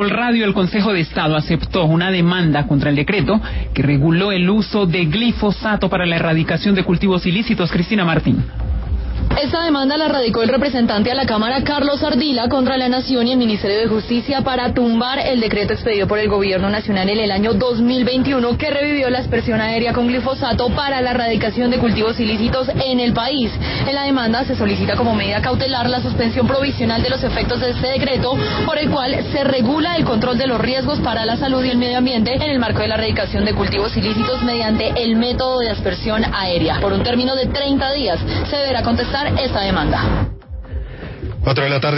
Por radio, el Consejo de Estado aceptó una demanda contra el decreto que reguló el uso de glifosato para la erradicación de cultivos ilícitos. Cristina Martín. Esta demanda la radicó el representante a la Cámara, Carlos Ardila, contra la Nación y el Ministerio de Justicia para tumbar el decreto expedido por el Gobierno Nacional en el año 2021 que revivió la aspersión aérea con glifosato para la erradicación de cultivos ilícitos en el país. En la demanda se solicita como medida cautelar la suspensión provisional de los efectos de este decreto, por el cual se regula el control de los riesgos para la salud y el medio ambiente en el marco de la erradicación de cultivos ilícitos mediante el método de aspersión aérea. Por un término de 30 días se deberá contestar esta demanda. 4 de la tarde.